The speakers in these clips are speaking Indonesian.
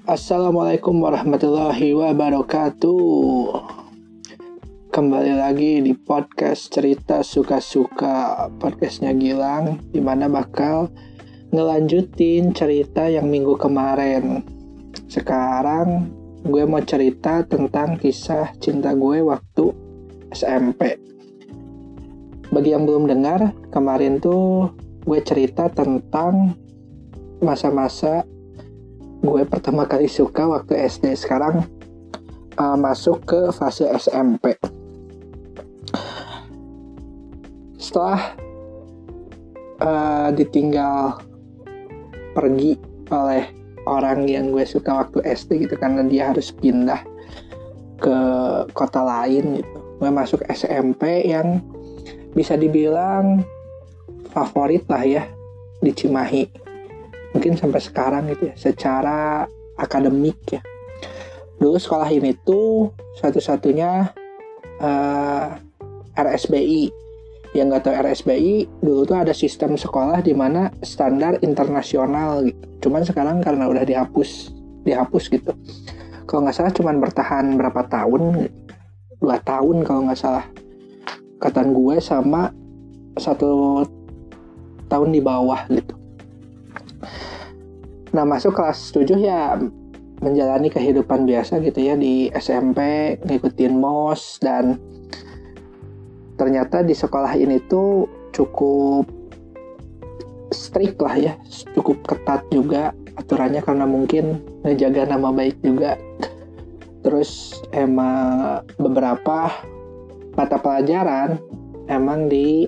Assalamualaikum warahmatullahi wabarakatuh. Kembali lagi di podcast cerita suka-suka podcastnya Gilang, dimana bakal ngelanjutin cerita yang minggu kemarin. Sekarang gue mau cerita tentang kisah cinta gue waktu SMP. Bagi yang belum dengar, kemarin tuh gue cerita tentang masa-masa gue pertama kali suka waktu SD. Sekarang masuk ke fase SMP. Setelah ditinggal pergi oleh orang yang gue suka waktu SD gitu, karena dia harus pindah ke kota lain gitu, gue masuk SMP yang bisa dibilang favorit lah ya di Cimahi. Mungkin sampai sekarang gitu ya, secara akademik ya. Dulu sekolah ini tuh satu-satunya RSBI. Yang nggak tahu RSBI, dulu tuh ada sistem sekolah di mana standar internasional gitu. Cuman sekarang karena udah dihapus gitu. Kalau nggak salah cuman bertahan berapa tahun, 2 tahun kalau nggak salah. Angkatan gue sama 1 tahun di bawah gitu. Nah, masuk kelas 7 ya menjalani kehidupan biasa gitu ya di SMP, ngikutin MOS, dan ternyata di sekolah ini tuh cukup strict lah ya, cukup ketat juga aturannya karena mungkin ngejaga nama baik juga. Terus emang beberapa mata pelajaran emang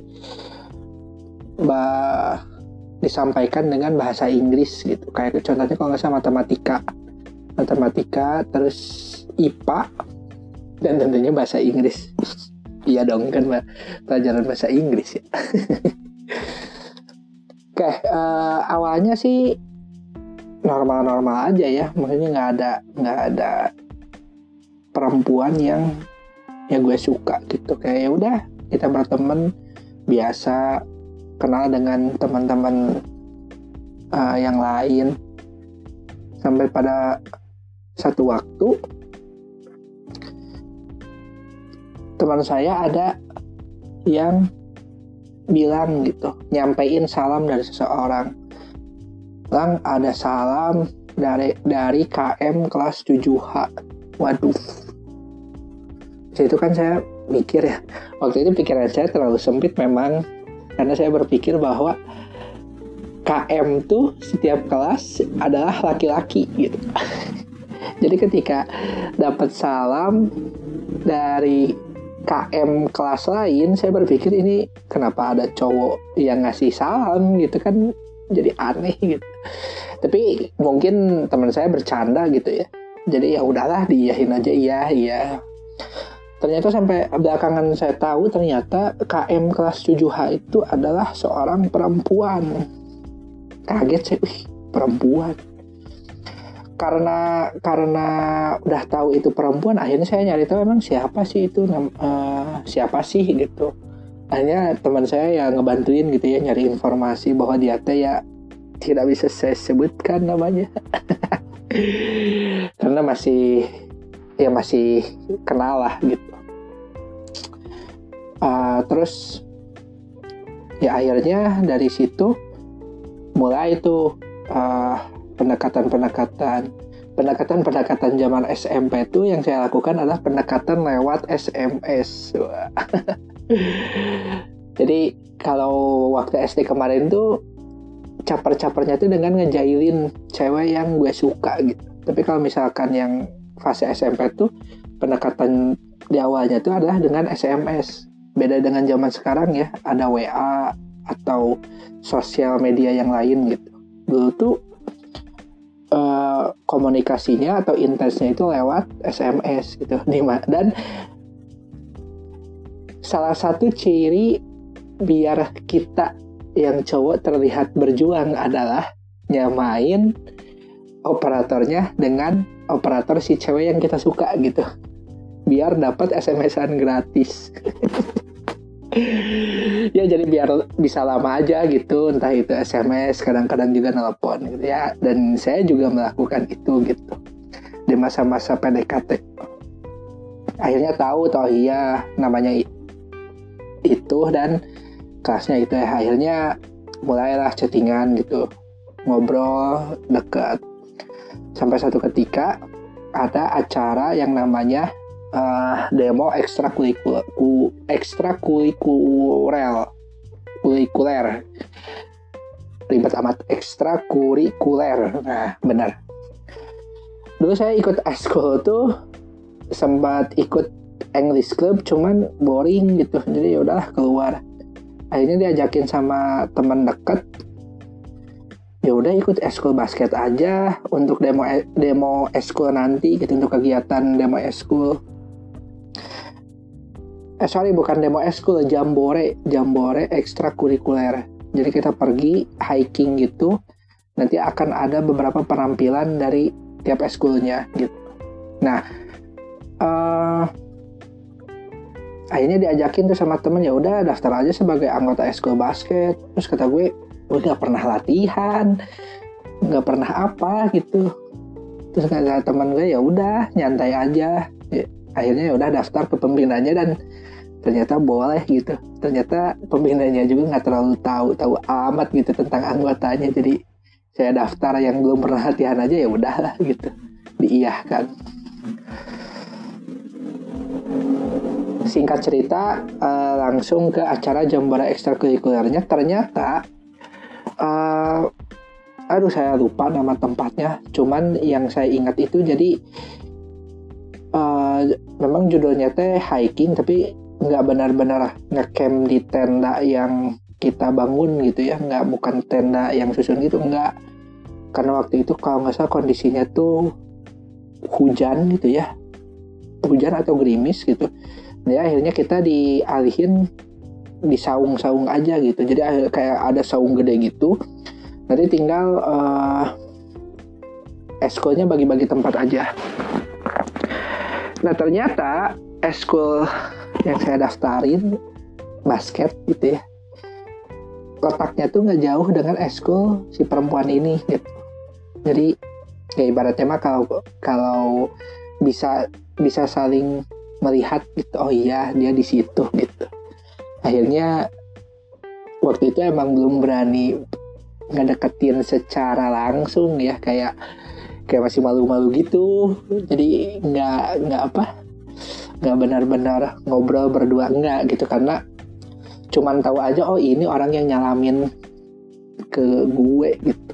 disampaikan dengan bahasa Inggris gitu. Kayak contohnya kalau nggak salah matematika, terus IPA, dan tentunya bahasa Inggris. Iya dong, kan pelajaran bahasa Inggris ya. Oke, awalnya sih normal-normal aja ya. Maksudnya nggak ada perempuan yang gue suka gitu. Kayak ya udah, kita berteman biasa, kenal dengan teman-teman yang lain, sampai pada satu waktu teman saya ada yang bilang gitu, nyampein salam dari seseorang. Lang, ada salam dari KM kelas 7H. Waduh. Itu kan saya mikir ya, waktu itu pikiran saya terlalu sempit memang, karena saya berpikir bahwa KM tuh setiap kelas adalah laki-laki gitu. Jadi ketika dapat salam dari KM kelas lain, saya berpikir ini kenapa ada cowok yang ngasih salam gitu kan, jadi aneh gitu. Tapi mungkin teman saya bercanda gitu ya. Jadi ya udahlah, diiyahin aja, iya. Ternyata sampai belakangan saya tahu ternyata KM kelas 7H itu adalah seorang perempuan. Kaget saya, perempuan. Karena udah tahu itu perempuan, akhirnya saya nyari tahu emang siapa sih itu, siapa sih gitu. Akhirnya teman saya yang ngebantuin gitu ya, nyari informasi bahwa dia ya tidak bisa saya sebutkan namanya. Karena masih kenal lah gitu. Terus ya akhirnya dari situ mulai tuh pendekatan zaman SMP tuh yang saya lakukan adalah pendekatan lewat SMS. Jadi kalau waktu SD kemarin tuh caper-capernya tuh dengan ngejailin cewek yang gue suka gitu. Tapi kalau misalkan yang fase SMP tuh pendekatan di awalnya tuh adalah dengan SMS. Beda dengan zaman sekarang ya, ada WA atau sosial media yang lain gitu. Dulu tuh komunikasinya atau intensnya itu lewat SMS gitu. Dan salah satu ciri biar kita yang cowok terlihat berjuang adalah nyamain operatornya dengan operator si cewek yang kita suka gitu, biar dapat SMS-an gratis. Ya jadi biar bisa lama aja gitu, entah itu SMS, kadang-kadang juga nelpon gitu ya. Dan saya juga melakukan itu gitu di masa-masa PDKT. Akhirnya tahu toh iya namanya itu dan kelasnya itu ya. Akhirnya mulailah chattingan gitu, ngobrol dekat. Sampai satu ketika ada acara yang namanya demo ekstrakurikuler, ribet amat, ekstrakurikuler. Nah benar, dulu saya ikut eskul tuh sempat ikut English Club, cuman boring gitu, jadi yaudahlah keluar. Akhirnya diajakin sama teman dekat, ya udah ikut eskul basket aja untuk demo eskul nanti gitu, untuk kegiatan demo eskul. Bukan demo eskul, jambore ekstrakurikuler. Jadi kita pergi hiking gitu, nanti akan ada beberapa penampilan dari tiap eskulnya gitu. Nah akhirnya diajakin tuh sama temen, ya udah daftar aja sebagai anggota eskul basket. Terus kata gue nggak pernah latihan, nggak pernah apa gitu. Terus kata teman gue, ya udah nyantai aja. Akhirnya ya udah daftar ke pembinanya dan ternyata boleh gitu. Ternyata pembinanya juga nggak terlalu tahu amat gitu tentang anggotanya. Jadi saya daftar yang belum pernah latihan aja, ya udahlah gitu, diiyahkan. Singkat cerita, langsung ke acara jambore ekstrakurikulernya. Ternyata saya lupa nama tempatnya, cuman yang saya ingat itu jadi memang judulnya teh hiking, tapi nggak benar-benar ngecamp di tenda yang kita bangun gitu ya, bukan tenda yang susun gitu, nggak. Karena waktu itu kalau nggak salah kondisinya tuh hujan gitu ya, hujan atau gerimis gitu. Ya akhirnya kita dialihin di saung-saung aja gitu. Jadi kayak ada saung gede gitu, nanti tinggal eskulnya bagi-bagi tempat aja. Nah ternyata eskul yang saya daftarin basket gitu ya, letaknya tuh nggak jauh dengan eskul si perempuan ini gitu. Jadi ya ibaratnya mah kalau bisa saling melihat gitu, oh iya dia di situ gitu. Akhirnya waktu itu emang belum berani ngedeketin secara langsung ya, kayak masih malu-malu gitu. Jadi nggak benar-benar ngobrol berdua, enggak gitu, karena cuman tahu aja oh ini orang yang nyalamin ke gue gitu.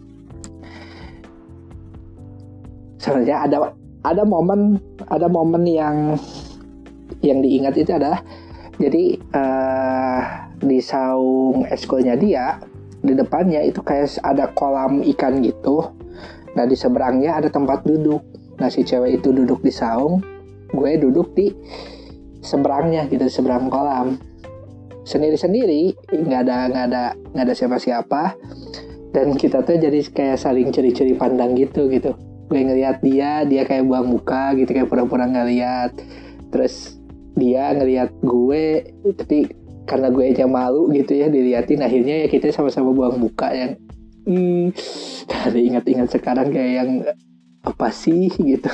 Sebenarnya ada momen yang diingat itu adalah, jadi di saung eskulnya dia, di depannya itu kayak ada kolam ikan gitu. Nah di seberangnya ada tempat duduk. Nah si cewek itu duduk di saung, gue duduk di seberangnya gitu, di seberang kolam. Sendiri-sendiri, nggak ada siapa-siapa. Dan kita tuh jadi kayak saling curi-curi pandang gitu. Gue ngeliat dia kayak buang muka gitu, kayak pura-pura nggak lihat. Terus dia ngeliat gue, tapi karena gue aja malu gitu ya diliatin, akhirnya ya kita sama-sama buang muka yang ada ingat-ingat sekarang kayak yang apa sih gitu.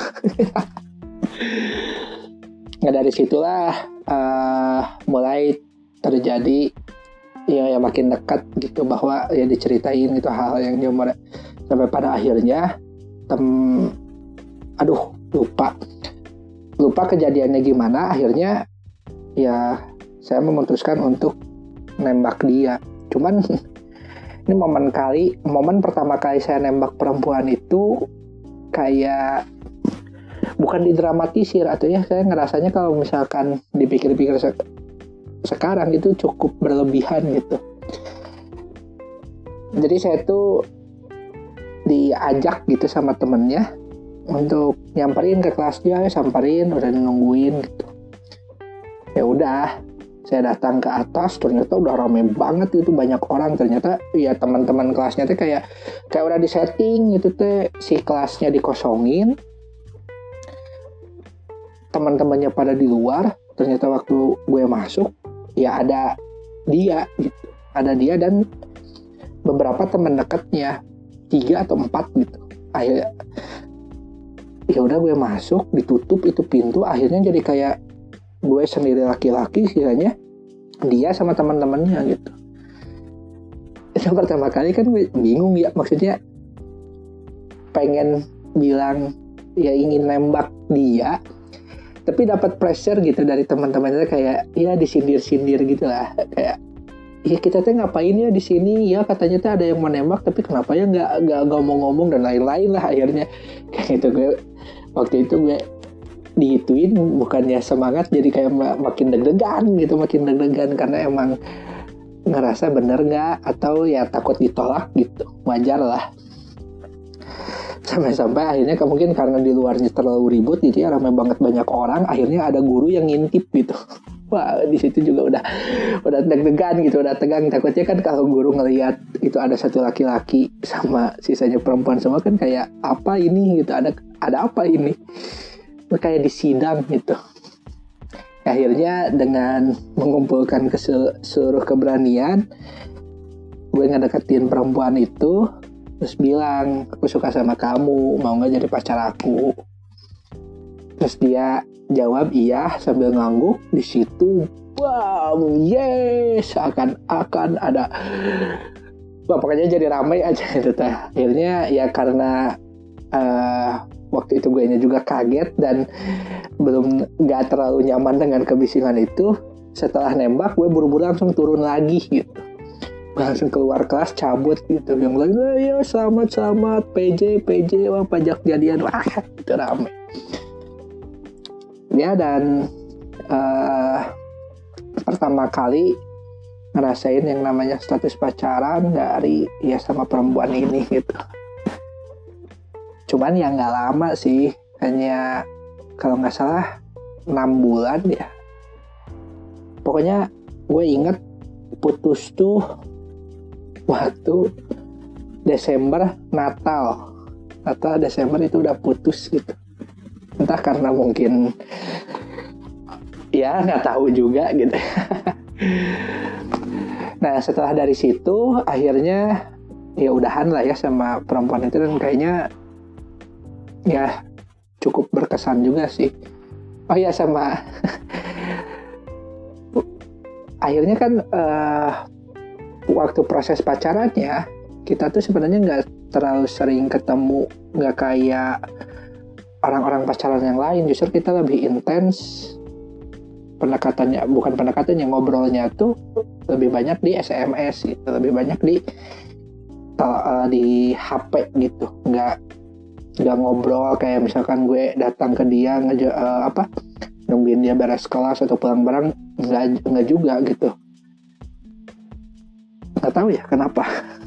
Nah dari situlah mulai terjadi ya makin dekat gitu, bahwa ya diceritain gitu hal-hal yang dia sampai pada akhirnya lupa kejadiannya gimana. Akhirnya ya saya memutuskan untuk nembak dia. Cuman ini momen pertama kali saya nembak perempuan itu kayak bukan didramatisir, atau ya saya ngerasanya kalau misalkan dipikir-pikir sekarang itu cukup berlebihan gitu. Jadi saya tuh diajak gitu sama temennya untuk nyamperin ke kelas dia, samperin, udah nungguin gitu. Ya udah, saya datang ke atas, ternyata udah rame banget gitu, banyak orang. Ternyata ya teman-teman kelasnya tuh kayak udah disetting gitu teh, si kelasnya dikosongin, teman-temannya pada di luar. Ternyata waktu gue masuk, ya ada dia gitu, ada dia dan beberapa teman dekatnya, 3 atau 4 gitu. Akhirnya ya udah gue masuk, ditutup itu pintu, akhirnya jadi kayak gue sendiri laki-laki, kiranya dia sama teman-temannya gitu. Itu pertama kali kan gue bingung ya, maksudnya pengen bilang ya ingin nembak dia, tapi dapat pressure gitu dari teman-temannya, kayak ya disindir-sindir gitu lah, kayak ya kita tuh ngapain ya di sini ya, katanya tuh ada yang mau nembak tapi kenapa ya nggak ngomong-ngomong dan lain-lain lah. Akhirnya kayak gitu gue waktu itu gue digituin, bukannya semangat jadi kayak makin deg-degan gitu, makin deg-degan karena emang ngerasa bener nggak atau ya takut ditolak gitu, wajar lah. Sampai-sampai akhirnya mungkin karena di luarnya terlalu ribut gitu ya, ramai banget banyak orang, akhirnya ada guru yang ngintip gitu. Wah, di situ juga udah deg-degan gitu, udah tegang, takutnya kan kalau guru ngelihat itu ada satu laki-laki sama sisanya perempuan semua kan kayak apa ini gitu, ada apa ini, kayak di sidang gitu. Akhirnya dengan mengumpulkan seluruh keberanian, gue ngedeketin perempuan itu, terus bilang aku suka sama kamu, mau nggak jadi pacar aku. Terus dia jawab iya sambil ngangguk. Di situ wow, yes, akan ada, wah pokoknya jadi ramai aja itu teh. Akhirnya ya karena waktu itu gue juga kaget dan belum nggak terlalu nyaman dengan kebisingan itu. Setelah nembak gue buru-buru langsung turun lagi gitu, langsung keluar kelas cabut gitu. Yang lain ya selamat PJ wah pajak jadian, wah itu rame ya. Dan pertama kali ngerasain yang namanya status pacaran dari ya sama perempuan ini gitu. Cuman ya nggak lama sih, hanya kalau nggak salah 6 bulan ya. Pokoknya gue inget putus tuh waktu Desember Natal Desember itu udah putus gitu. Entah karena mungkin ya nggak tahu juga gitu. Nah setelah dari situ akhirnya ya udahan lah ya sama perempuan itu, dan kayaknya ya cukup berkesan juga sih. Oh ya sama akhirnya kan waktu proses pacarannya kita tuh sebenarnya nggak terlalu sering ketemu, nggak kayak orang-orang pacaran yang lain. Justru kita lebih intens pendekatannya, bukan pendekatannya, ngobrolnya tuh lebih banyak di SMS gitu, lebih banyak di HP gitu, nggak ngobrol kayak misalkan gue datang ke dia nungguin dia beres kelas atau pulang bareng, nggak juga gitu. Nggak tahu ya kenapa.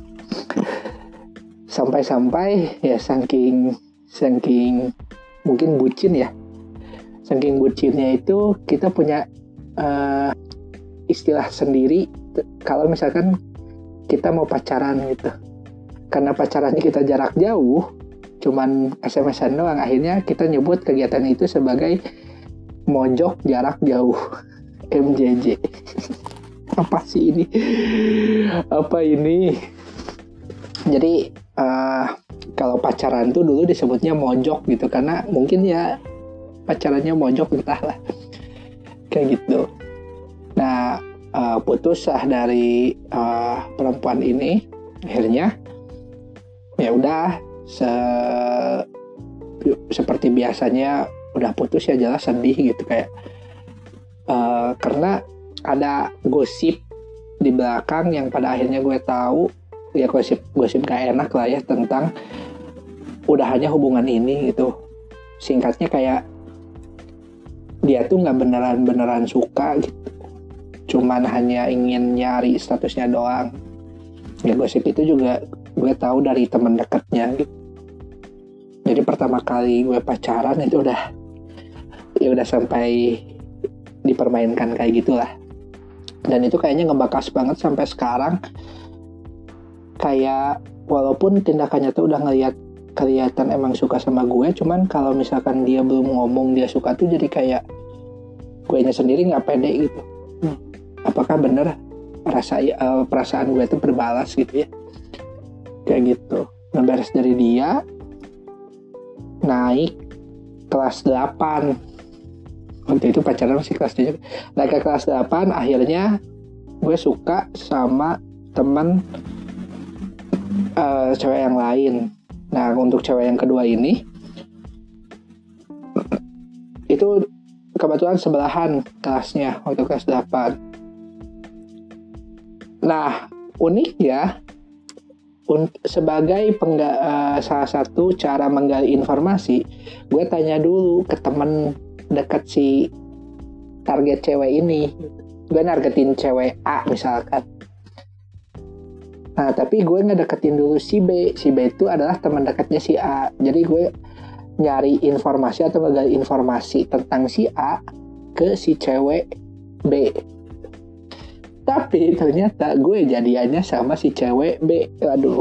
Sampai ya saking mungkin bucin ya, saking bucinnya itu kita punya istilah sendiri kalau misalkan kita mau pacaran gitu. Karena pacarannya kita jarak jauh, cuman SMS-an doang, akhirnya kita nyebut kegiatan itu sebagai mojok jarak jauh, MJJ. Apa sih ini? Apa ini? Jadi kalau pacaran tuh dulu disebutnya mojok gitu, karena mungkin ya pacarannya mojok, entahlah kayak gitu. Nah putus lah dari perempuan ini, akhirnya ya udah seperti biasanya udah putus ya jelas sedih gitu, kayak karena ada gosip di belakang yang pada akhirnya gue tahu ya, gosip gak enak lah ya tentang udahannya hubungan ini gitu. Singkatnya kayak dia tuh nggak beneran suka gitu, cuman hanya ingin nyari statusnya doang. Ya gosip itu juga gue tahu dari teman dekatnya gitu. Jadi pertama kali gue pacaran itu udah sampai dipermainkan kayak gitulah. Dan itu kayaknya ngebakas banget sampai sekarang. Kayak walaupun tindakannya tuh udah kelihatan emang suka sama gue, cuman kalau misalkan dia belum ngomong dia suka tuh jadi kayak gue nya sendiri nggak pede gitu. apakah bener perasaan gue itu berbalas gitu ya, kayak gitu. Nah beres dari dia, naik kelas 8. Waktu itu pacaran masih kelas 7. Naik ke kelas 8, akhirnya gue suka sama teman cewek yang lain. Nah untuk cewek yang kedua ini itu kebetulan sebelahan kelasnya waktu kelas 8. Nah uniknya, sebagai salah satu cara menggali informasi, gue tanya dulu ke temen deket si target cewek ini. Gue nargetin cewek A misalkan. Nah tapi gue ngedeketin dulu si B. Si B itu adalah teman dekatnya si A. Jadi gue nyari informasi atau ngegali informasi tentang si A ke si cewek B. Tapi ternyata gue jadiannya sama si cewek B. Aduh.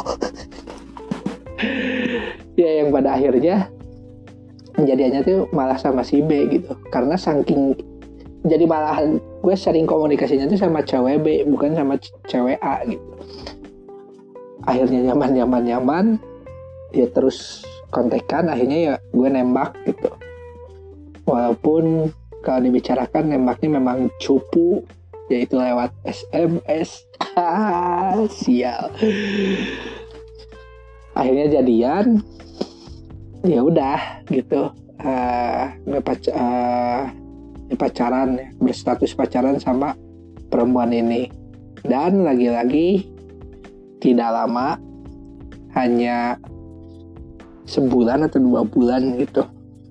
Ya yang pada akhirnya jadiannya tuh malah sama si B gitu. Karena saking, jadi malah gue sering komunikasinya tuh sama cewek B, bukan sama cewek A gitu. Akhirnya nyaman, ya terus kontekan, akhirnya ya gue nembak gitu. Walaupun kalau dibicarakan nembaknya memang cupu, yaitu lewat SMS. Sial. Akhirnya jadian, ya udah gitu. Pacaran, berstatus pacaran sama perempuan ini. Dan lagi-lagi tidak lama, hanya sebulan atau 2 bulan gitu.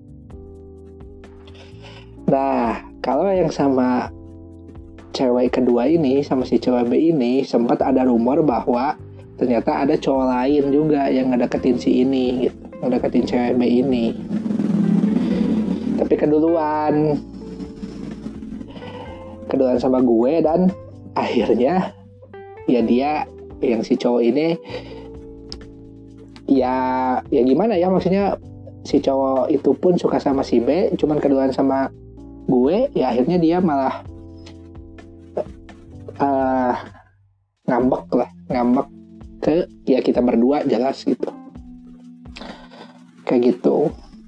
Nah kalau yang sama cewek kedua ini, sama si cewek B ini, sempat ada rumor bahwa ternyata ada cowok lain juga yang ngedeketin si ini gitu, ngedeketin cewek B ini. Tapi keduluan sama gue, dan akhirnya ya dia, yang si cowok ini ya gimana ya, maksudnya si cowok itu pun suka sama si B, cuman keduluan sama gue, ya akhirnya dia malah ngambek ke ya kita berdua, jelas gitu, kayak gitu.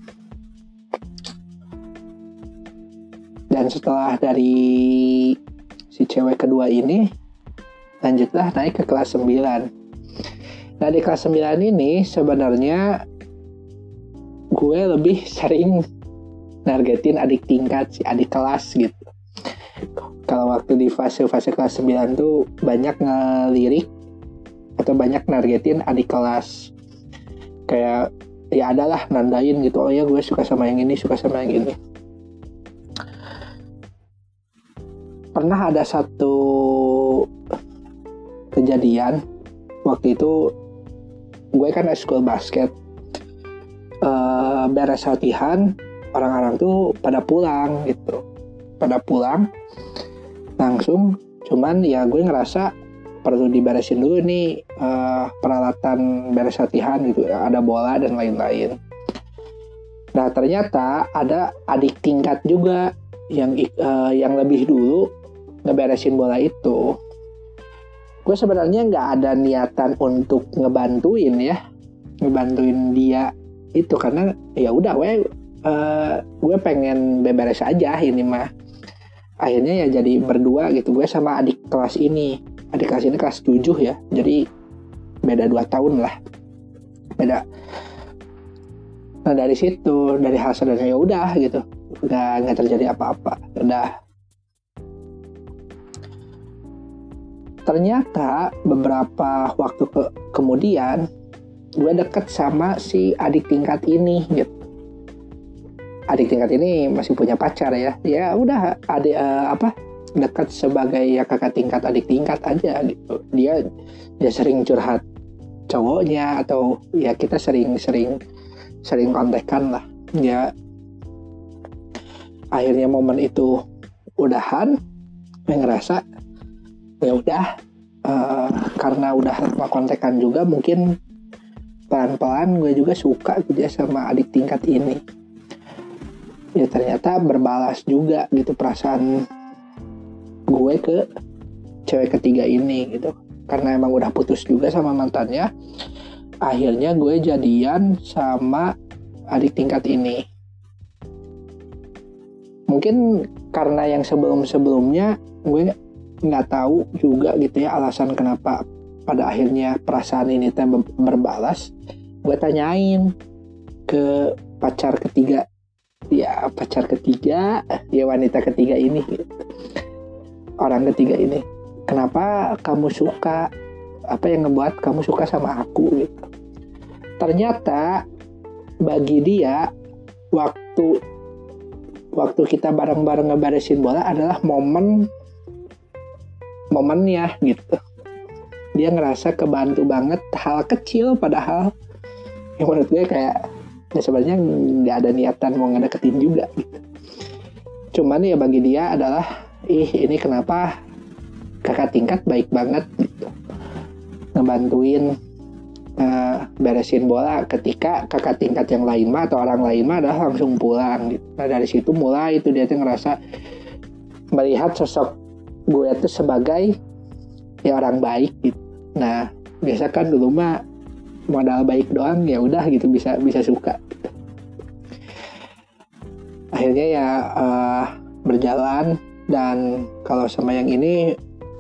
Dan setelah dari si cewek kedua ini, lanjutlah naik ke kelas 9. Nah di kelas 9 ini sebenarnya gue lebih sering nargetin adik tingkat, si adik kelas gitu. Kalau waktu di fase-fase kelas 9 tuh banyak ngelirik atau banyak nargetin adik kelas. Kayak ya adalah nandain gitu, oh ya gue suka sama yang ini, suka sama yang ini. Pernah ada satu kejadian, waktu itu gue kan eskul basket, beres latihan, orang-orang tuh pada pulang gitu, langsung. Cuman ya gue ngerasa perlu diberesin dulu nih peralatan beres latihan gitu, ada bola dan lain-lain. Nah ternyata ada adik tingkat juga yang lebih dulu ngeberesin bola itu. Gue sebenarnya nggak ada niatan untuk ngebantuin dia itu, karena ya udah gue pengen beberes aja ini mah. Akhirnya ya jadi berdua gitu, gue sama adik kelas ini kelas 7 ya, jadi beda 2 tahun lah beda. Nah dari situ, dari hal sederhana ya udah gitu, nggak terjadi apa-apa, udah. Ternyata beberapa waktu kemudian gue deket sama si adik tingkat ini gitu. Adik tingkat ini masih punya pacar ya udah, dekat sebagai ya kakak tingkat, adik tingkat aja gitu. Dia sering curhat cowoknya, atau ya kita sering kontekan lah ya. Akhirnya momen itu udahan, gue ngerasa ya udah, karena udah lama kontekan juga, mungkin pelan-pelan gue juga suka gitu ya sama adik tingkat ini. Ya ternyata berbalas juga gitu perasaan gue ke cewek ketiga ini gitu. Karena emang udah putus juga sama mantannya, akhirnya gue jadian sama adik tingkat ini. Mungkin karena yang sebelum-sebelumnya gue nggak tahu juga gitu ya alasan kenapa pada akhirnya perasaan ini berbalas. Gue tanyain ke pacar ketiga ya wanita ketiga ini gitu. Orang ketiga ini, kenapa kamu suka, apa yang ngebuat kamu suka sama aku gitu. Ternyata bagi dia waktu kita bareng-bareng ngeberesin bola adalah momennya gitu. Dia ngerasa kebantu banget, hal kecil padahal yang menurut gue kayak ya sebenarnya nggak ada niatan mau ngedeketin juga gitu. Cuman ya bagi dia adalah ini kenapa kakak tingkat baik banget gitu, ngebantuin beresin bola ketika kakak tingkat yang lain mah atau orang lain mah adalah langsung pulang gitu. Nah dari situ mulai itu dia tuh ngerasa melihat sosok gue tuh sebagai ya orang baik gitu. Nah biasa kan dulu mah modal baik doang ya udah gitu bisa suka gitu. Akhirnya ya berjalan, dan kalau sama yang ini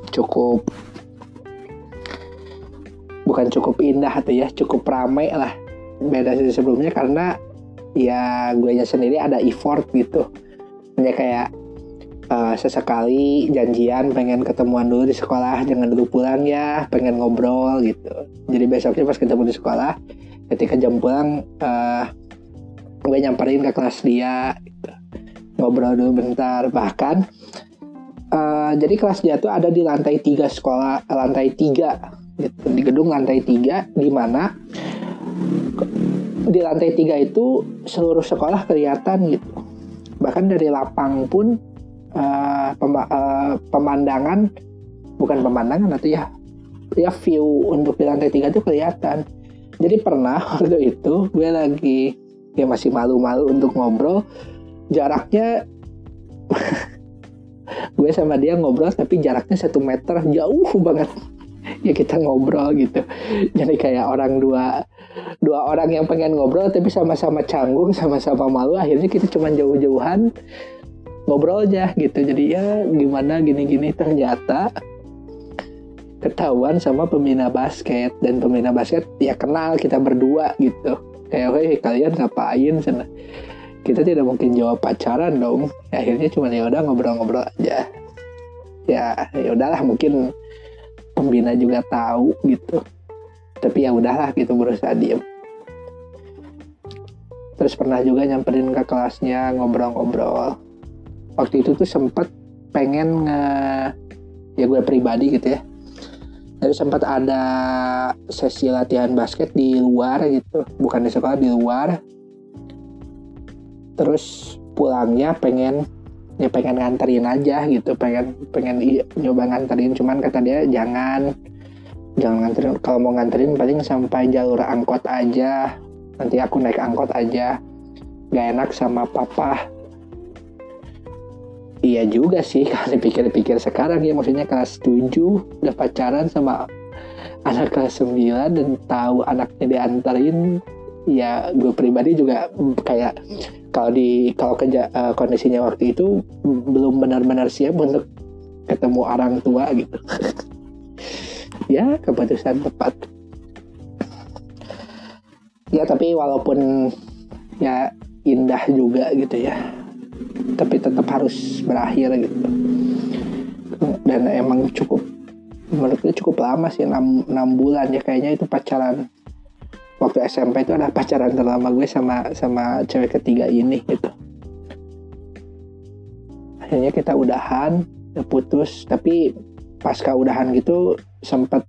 bukan cukup indah tuh ya, cukup ramai lah, beda dari sebelumnya karena ya gue nya sendiri ada effort gitu. Hanya kayak sesekali janjian pengen ketemuan dulu di sekolah, jangan dulu pulang ya, pengen ngobrol gitu. Jadi besoknya pas ketemu di sekolah, ketika jam pulang gue nyamperin ke kelas dia gitu. Ngobrol dulu bentar. Bahkan jadi kelas dia tuh ada di lantai 3 sekolah, lantai 3 gitu, di gedung lantai 3, di mana di lantai 3 itu seluruh sekolah kelihatan gitu. Bahkan dari lapang pun pemandangan, bukan pemandangan atau ya view untuk di lantai 3 itu kelihatan. Jadi pernah waktu itu gue lagi ya masih malu-malu untuk ngobrol, jaraknya gue sama dia ngobrol tapi jaraknya 1 meter, jauh banget ya kita ngobrol gitu. Jadi kayak dua orang yang pengen ngobrol tapi sama-sama canggung, sama-sama malu, akhirnya kita cuma jauh-jauhan ngobrolnya gitu. Jadi ya gimana gini-gini, ternyata ketahuan sama pembina basket, dan pembina basket ya kenal kita berdua gitu. Kayak weh kalian ngapain sana? Kita tidak mungkin jawab pacaran dong. Ya, akhirnya cuma ya udah ngobrol-ngobrol aja. Ya udahlah, mungkin pembina juga tahu gitu. Tapi ya udahlah gitu, berusaha diem. Terus pernah juga nyamperin ke kelasnya, ngobrol-ngobrol. Waktu itu tuh sempet pengen ya gue pribadi gitu ya. Jadi sempat ada sesi latihan basket di luar gitu, bukan di sekolah, di luar. Terus pulangnya pengen nganterin aja gitu, pengen nyoba nganterin, cuman kata dia jangan nganterin, kalau mau nganterin paling sampai jalur angkot aja, nanti aku naik angkot aja, gak enak sama papa. Iya juga sih kalau dipikir-pikir sekarang ya, maksudnya kelas 7 udah pacaran sama anak kelas 9 dan tahu anaknya diantarin. Ya gue pribadi juga kayak kalau kondisinya waktu itu belum benar-benar siap untuk ketemu orang tua gitu. Ya keputusan tepat. Ya tapi walaupun ya indah juga gitu ya, tapi tetap harus berakhir gitu. Dan emang menurut gue cukup lama sih, 6 bulan ya kayaknya. Itu pacaran waktu SMP itu adalah pacaran terlama gue sama cewek ketiga ini gitu. Akhirnya kita udahan, putus. Tapi pasca udahan gitu sempat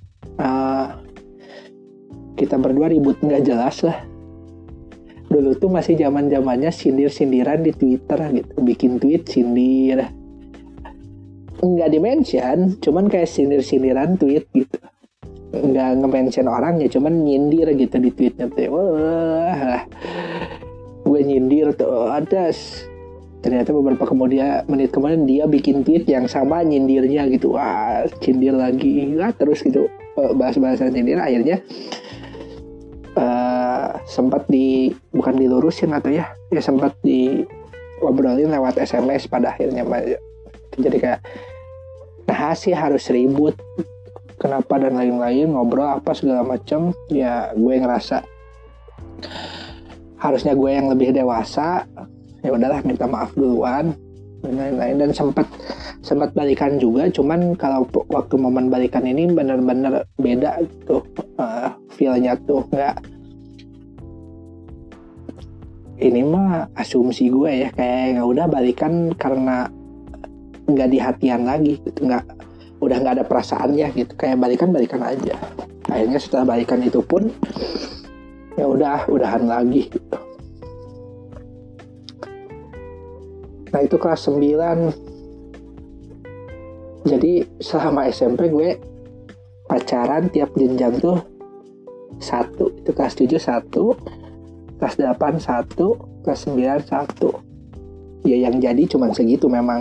kita berdua ribut nggak jelas lah. Dulu tuh masih zaman-zamannya sindir-sindiran di Twitter gitu, bikin tweet sindir, nggak di-mention, cuman kayak sindir-sindiran tweet gitu, nggak nge-mention orang ya, cuman nyindir gitu di tweetnya tuh. Wah, gue nyindir tuh ada Ternyata beberapa menit kemudian dia bikin tweet yang sama nyindirnya gitu. Wah, sindir lagi. Terus gitu bahas-bahasan nyindir. Akhirnya sempat bukan dilurusin atau ya sempat diobrolin lewat SMS pada akhirnya. Jadi kayak nah sih harus ribut kenapa dan lain-lain, ngobrol apa segala macam. Ya gue ngerasa harusnya gue yang lebih dewasa, ya udahlah minta maaf duluan dan lain-lain. Dan sempat balikan juga, cuman kalau waktu momen balikan ini benar-benar beda tuh feel-nya tuh. Nggak, ini mah asumsi gue ya, kayak nggak udah balikan karena nggak di hatian lagi gitu, udah nggak ada perasaannya gitu, kayak balikan aja. Akhirnya setelah balikan itu pun ya udahan lagi gitu. Nah itu kelas 9. Jadi selama SMP gue pacaran tiap jenjang tuh 1. Itu kelas 7 1, kelas 8 1, kelas 9 1. Ya yang jadi cuman segitu memang.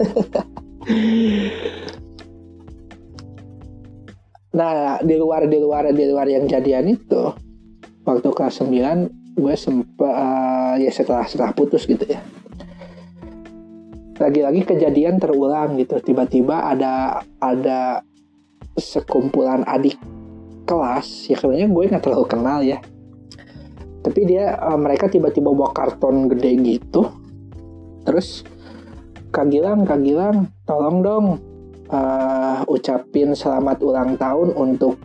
Nah di luar yang jadian itu, waktu kelas 9 gue sempat ya setelah putus gitu ya, lagi-lagi kejadian terulang gitu. Tiba-tiba ada sekumpulan adik kelas, ya sebenarnya gue nggak terlalu kenal ya, tapi mereka tiba-tiba bawa karton gede gitu. Terus Kak Gilang tolong dong ucapin selamat ulang tahun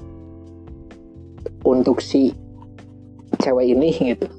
untuk si cewek ini gitu,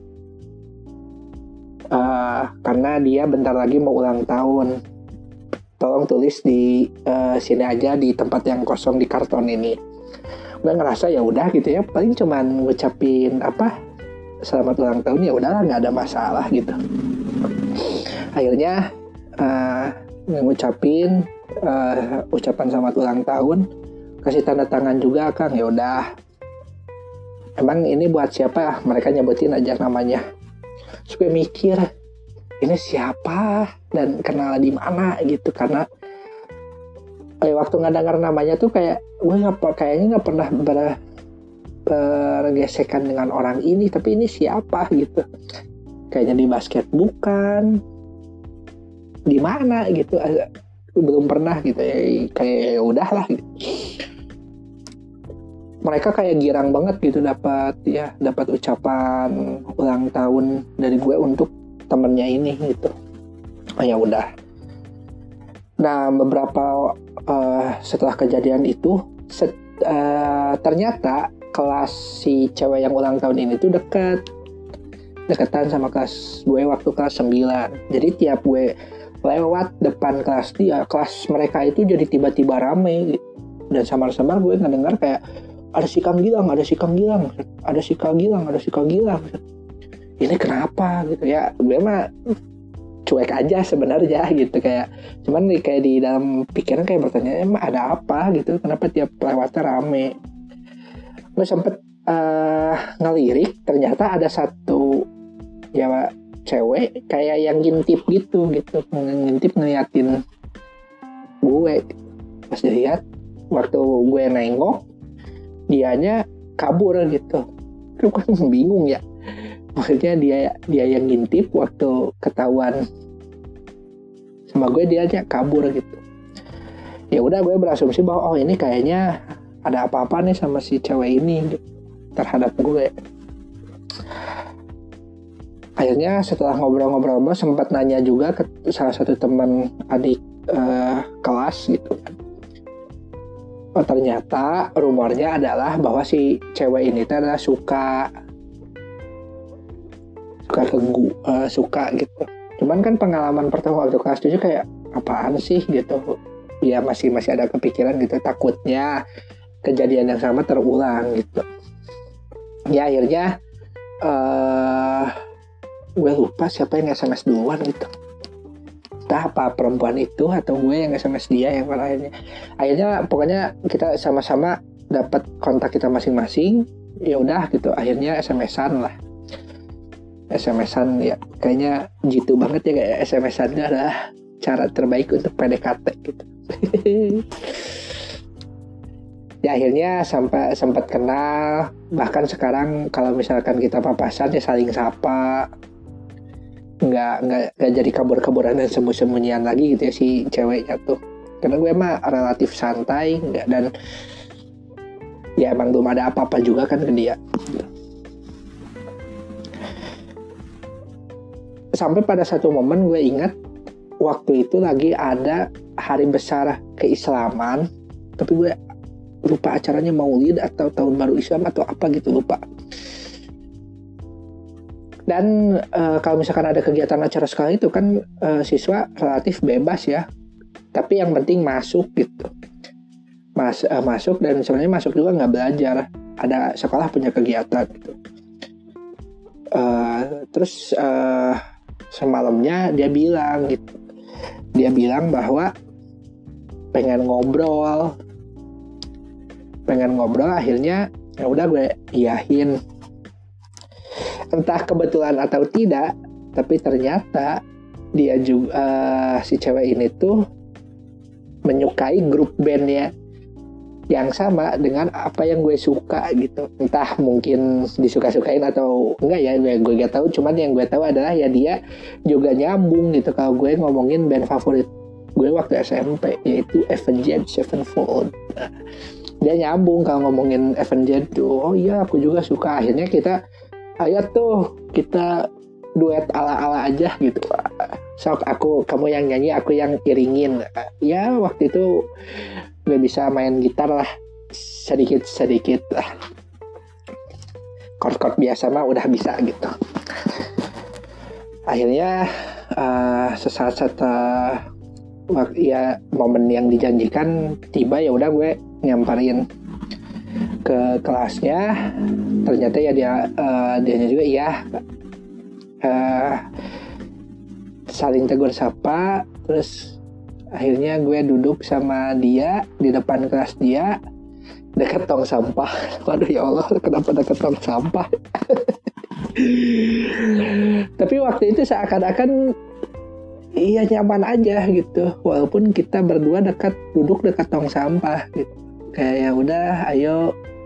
karena dia bentar lagi mau ulang tahun. Tolong tulis di sini aja, di tempat yang kosong di karton ini. Gue ngerasa ya udah gitu ya, paling cuman ngucapin selamat ulang tahun, ya udahlah, nggak ada masalah gitu. Akhirnya ngucapin ucapan selamat ulang tahun, kasih tanda tangan juga kan. Ya udah, emang ini buat siapa? Mereka nyebutin aja namanya. Terus gue mikir, ini siapa dan kenal di mana gitu, karena waktu ngedengar namanya tuh kayak gue kayaknya nggak pernah bergesekan dengan orang ini, tapi ini siapa gitu. Kayaknya di basket bukan, di mana gitu, belum pernah gitu ya, kayak udahlah gitu. Mereka kayak girang banget gitu dapat ucapan ulang tahun dari gue untuk temennya ini gitu. Ya udah. Nah beberapa setelah kejadian itu ternyata kelas si cewek yang ulang tahun ini tuh deketan sama kelas gue waktu kelas 9. Jadi tiap gue lewat depan kelas kelas mereka itu jadi tiba-tiba rame gitu. Dan samar-samar gue ngedengar kayak ada si Kang Gilang. Ini kenapa gitu ya? Gue mah cuek aja sebenarnya gitu, kayak cuman kayak di dalam pikiran kayak bertanya, emang ada apa gitu? Kenapa tiap lewatnya rame? Gue sempet ngelirik, ternyata ada satu ya cewek kayak yang ngintip gitu, ngeliatin gue. Pas dilihat, waktu gue nengok, dianya kabur gitu. Gue kan bingung ya, maksudnya dia yang ngintip, waktu ketahuan sama gue dianya kabur gitu. Ya udah, gue berasumsi bahwa ini kayaknya ada apa-apa nih sama si cewek ini gitu, terhadap gue. Akhirnya setelah ngobrol-ngobrol sempat nanya juga ke salah satu teman adik kelas gitu kan. Oh, ternyata rumornya adalah bahwa si cewek ini adalah suka gitu. Cuman kan pengalaman pertama waktu kelas 7 kayak apaan sih gitu. Ya masih ada kepikiran gitu, takutnya kejadian yang sama terulang gitu. Ya akhirnya gue lupa siapa yang SMS duluan gitu. Entah apa perempuan itu atau gue yang SMS dia yang akhirnya pokoknya kita sama-sama dapat kontak kita masing-masing. Ya udah gitu, akhirnya SMS-an lah. SMS-an ya kayaknya gitu banget ya, kayak SMS-an adalah cara terbaik untuk PDKT gitu. Ya akhirnya sempat kenal, bahkan sekarang kalau misalkan kita papasan ya saling sapa, nggak jadi kabur-kaburan dan sembunyi-sembunyian lagi gitu ya si ceweknya tuh, karena gue mah relatif santai nggak, dan ya emang belum ada apa-apa juga kan ke dia. Sampai pada satu momen gue ingat waktu itu lagi ada hari besar keislaman, tapi gue lupa acaranya Maulid atau tahun baru Islam atau apa gitu, lupa. Dan kalau misalkan ada kegiatan acara sekolah itu kan siswa relatif bebas ya, tapi yang penting masuk gitu. Masuk, dan sebenarnya masuk juga nggak belajar, ada sekolah punya kegiatan gitu. Terus semalamnya dia bilang bahwa pengen ngobrol, akhirnya ya udah gue iyahin. Entah kebetulan atau tidak, tapi ternyata dia juga si cewek ini tuh menyukai grup bandnya yang sama dengan apa yang gue suka gitu. Entah mungkin disuka-sukain atau enggak ya, gue gak tahu. Cuman yang gue tahu adalah ya dia juga nyambung gitu kalau gue ngomongin band favorit gue waktu SMP, yaitu Avenged Sevenfold. Dia nyambung kalau ngomongin Avenged tuh, oh iya aku juga suka. Akhirnya kita ayo tuh kita duet ala-ala aja gitu. Sok kamu yang nyanyi, aku yang iringin. Ya waktu itu gue bisa main gitar lah sedikit lah. Chord biasa mah udah bisa gitu. Akhirnya sesaat setelah ya momen yang dijanjikan tiba, ya udah gue nyamperin ke kelasnya. Ternyata ya dianya juga iya, saling tegur sapa. Terus akhirnya gue duduk sama dia di depan kelas dia, dekat tong sampah. Waduh ya Allah, kenapa dekat tong sampah? Tapi waktu itu seakan-akan iya nyaman aja gitu, walaupun kita berdua duduk dekat tong sampah gitu. Kayak ya udah, ayo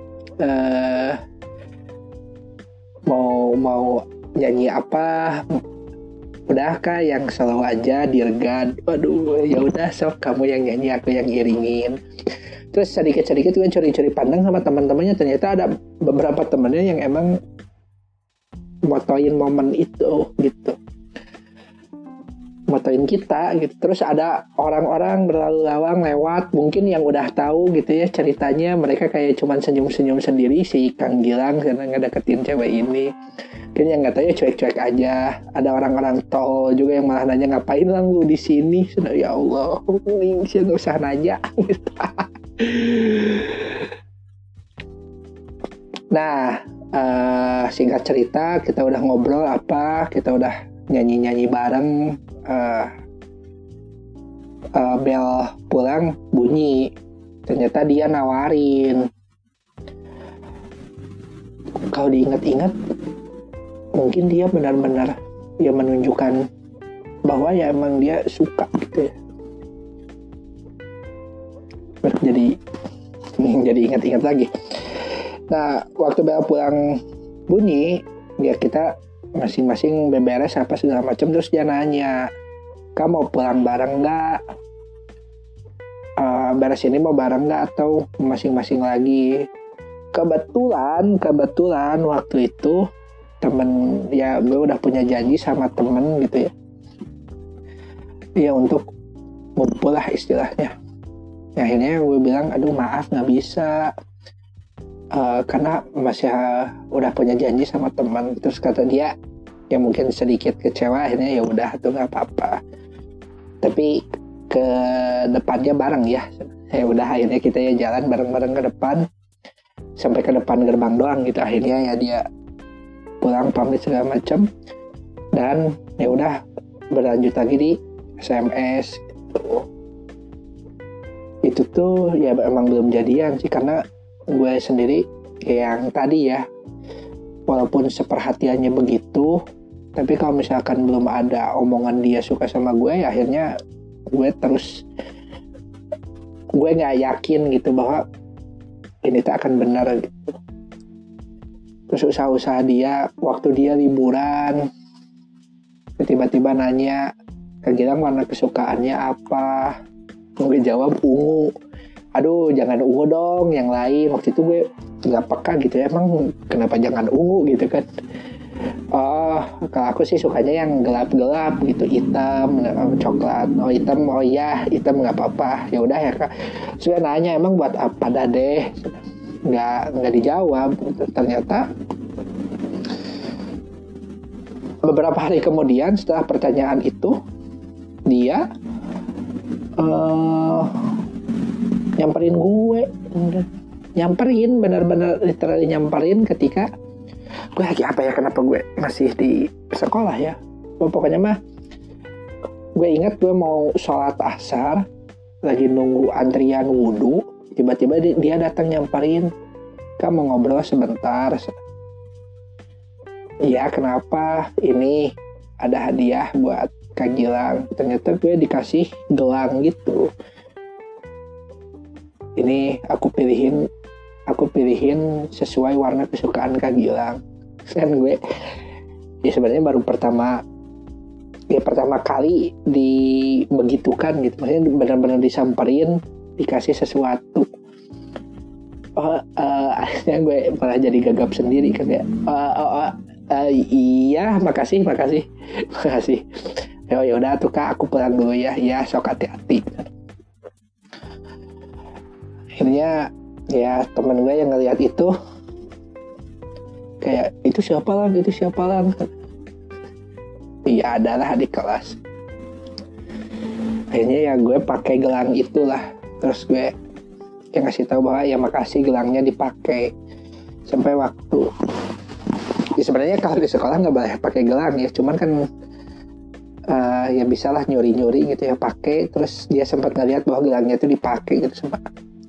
mau nyanyi apa, udahkah yang selalu aja dirgan. Waduh ya udah, sok kamu yang nyanyi, aku yang iringin. Terus sedikit gue curi-curi pandang sama teman-temannya. Ternyata ada beberapa temennya yang emang motoin momen itu gitu, motoin kita gitu. Terus ada orang-orang berlalu lawang lewat, mungkin yang udah tahu gitu ya ceritanya, mereka kayak cuman senyum-senyum sendiri si Kang Gilang karena ngedeketin cewek ini. Mungkin yang nggak tahu ya cuek-cuek aja. Ada orang-orang tol juga yang malah nanya, ngapain lah lu di sini? Sudah ya Allah, sih nggak usah nanya. Nah, singkat cerita kita udah ngobrol kita udah nyanyi bareng. Bel pulang bunyi, ternyata dia nawarin. Kalau diingat-ingat, mungkin dia benar-benar ya menunjukkan bahwa ya emang dia suka gitu ya. Jadi ingat-ingat lagi. Nah, waktu bel pulang bunyi, ya kita masing-masing beberes apa segala macam. Terus dia nanya, kamu pulang bareng nggak? Beres ini mau bareng nggak atau masing-masing lagi? Kebetulan waktu itu temen ya, gue udah punya janji sama temen gitu ya. Ya untuk ngumpul lah istilahnya. Ya, akhirnya gue bilang, aduh maaf nggak bisa. Karena masih udah punya janji sama teman. Terus kata dia ya mungkin sedikit kecewa, akhirnya ya udah tuh nggak apa-apa, tapi ke depannya bareng ya. Ya udah, akhirnya kita ya jalan bareng-bareng ke depan sampai ke depan gerbang doang gitu. Akhirnya ya dia pulang pamit segala macam, dan ya udah berlanjut lagi di SMS gitu. Itu tuh ya emang belum jadian sih, karena gue sendiri yang tadi ya, walaupun seperhatiannya begitu, Tapi kalau misalkan belum ada omongan dia suka sama gue, ya akhirnya gue nggak yakin gitu bahwa ini tak akan benar gitu. Terus usaha-usaha dia waktu dia liburan, tiba-tiba nanya, Kak Gilang warna kesukaannya apa? Gue jawab ungu. Aduh, jangan ungu dong, yang lain. Waktu itu gue nggak peka gitu ya, emang kenapa jangan ungu gitu kan? Oh, kalau aku sih sukanya yang gelap-gelap gitu, hitam, coklat. Oh hitam, oh iya, hitam nggak apa-apa. Ya udah ya Kak. Saya nanya emang buat apa dah deh? Nggak dijawab. Ternyata beberapa hari kemudian setelah pertanyaan itu, dia nyamperin gue, nyamperin benar-benar literally nyamperin ketika gue lagi apa ya, kenapa gue masih di sekolah ya. Pokoknya mah gue ingat gue mau sholat asar, lagi nunggu antrian wudhu, tiba-tiba dia datang nyamperin, Kak mau ngobrol sebentar. Iya kenapa, ini ada hadiah buat Kak Gilang. Ternyata gue dikasih gelang gitu. Ini aku pilihin sesuai warna kesukaan Kak Gilang. Kan gue ya sebenarnya baru pertama kali dibegitukan gitu, maksudnya benar-benar disamperin, dikasih sesuatu. Akhirnya gue malah jadi gagap sendiri kan ya. Iya makasih. Ya udah tuh Kak, aku pulang dulu ya. Ya sok hati-hati. Akhirnya ya teman gue yang ngeliat itu kayak, itu siapa lang? Iya adalah adik kelas. Akhirnya ya gue pakai gelang itulah. Terus gue yang ngasih tahu bahwa ya makasih, gelangnya dipakai sampai waktu. Ya sebenarnya kalau di sekolah nggak boleh pakai gelang ya, cuman kan ya bisalah nyuri gitu ya, pakai. Terus dia sempat ngeliat bahwa gelangnya itu dipakai gitu, sempat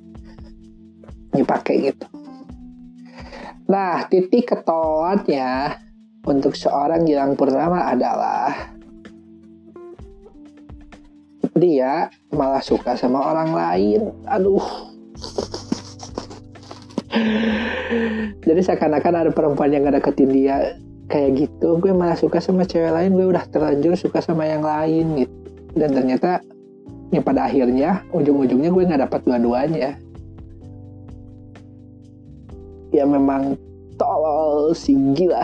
dipakai gitu. Nah, titik ketolaknya untuk seorang Gilang Purnama adalah dia malah suka sama orang lain. Aduh. Jadi seakan-akan ada perempuan yang ngedeketin dia kayak gitu, gue malah suka sama cewek lain, gue udah terlanjur suka sama yang lain gitu. Dan ternyata ya pada akhirnya ujung-ujungnya gue nggak dapat dua-duanya. Ya memang tolol si gila.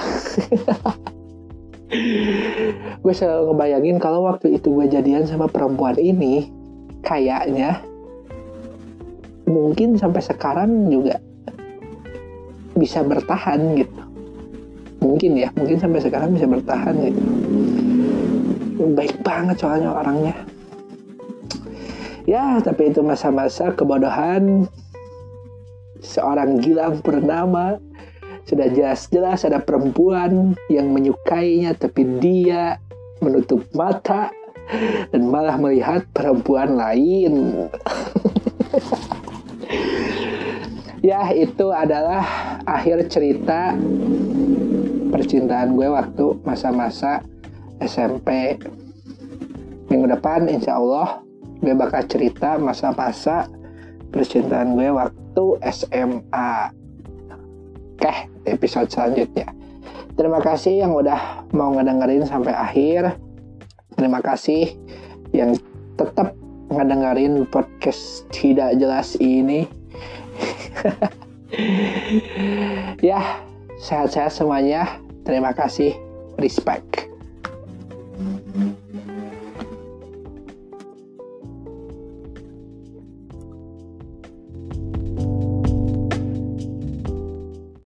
Gue selalu ngebayangin kalau waktu itu gue jadian sama perempuan ini, kayaknya mungkin sampai sekarang juga bisa bertahan gitu. Mungkin sampai sekarang bisa bertahan gitu. Baik banget soalnya orangnya. Ya, tapi itu masa-masa kebodohan seorang Gilang Purnama. Sudah jelas-jelas ada perempuan yang menyukainya, tapi dia menutup mata dan malah melihat perempuan lain. Ya, itu adalah akhir cerita percintaan gue waktu masa-masa SMP. Minggu depan insya Allah gue bakal cerita masa-masa percintaan gue waktu SMA. Oke, episode selanjutnya. Terima kasih yang udah mau ngedengerin sampai akhir. Terima kasih yang tetap ngedengerin podcast tidak jelas ini. Ya, sehat-sehat semuanya. Terima kasih. Respect.